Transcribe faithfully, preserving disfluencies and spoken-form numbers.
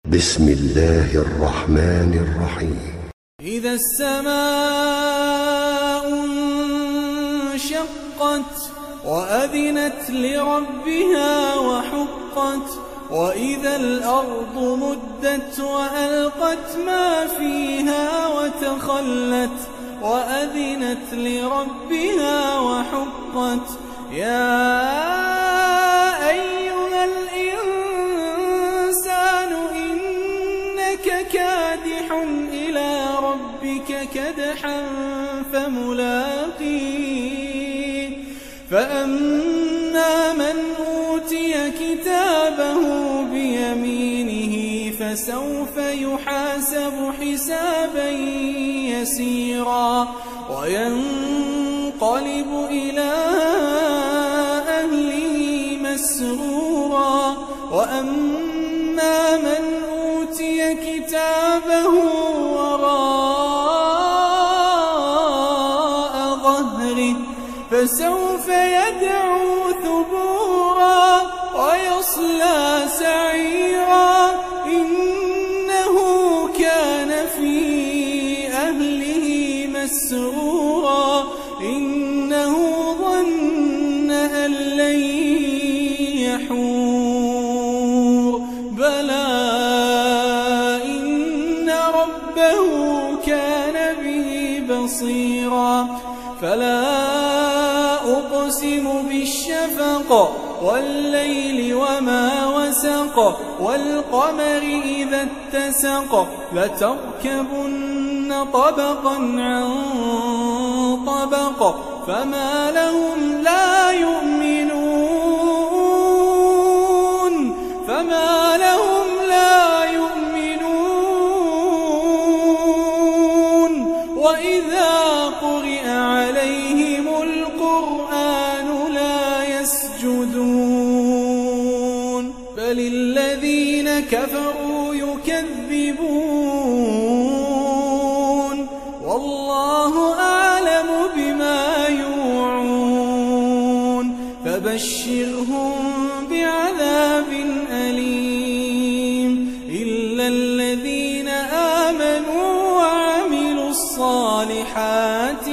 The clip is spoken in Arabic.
بسم الله الرحمن الرحيم. إذا السماء انشقت وأذنت لربها وحقت وإذا الأرض مدت وألقت ما فيها وتخلت وأذنت لربها وحقت يا أيها الإنسان إنك كادح إلى ربك كدحا فملاقيه فأما من أوتي كتابه بيمينه فسوف يحاسب حسابا يسيرا وينقلب إلى أهله مسرورا وأما من أوتي كتابه وراء ظهره فسوف يدعو ثبورا ويصلى سعيرا إنه كان في أهله مسرورا إنه ظن أن لن يحور بلى إن ربه كان به بصيرا فلا أقسم بالشفق والليل وما وسق والقمر إذا اتسق لتركبن طبقا عن طبق فما لهم لا يؤمنون فما لهم لا يؤمنون وإذا قرئ عليهم القرآن لا يسجدون بل الذين كفروا يكذبون والله أعلم بما يوعون فبشرهم بعذاب أليم إلا الذين آمنوا وعملوا الصالحات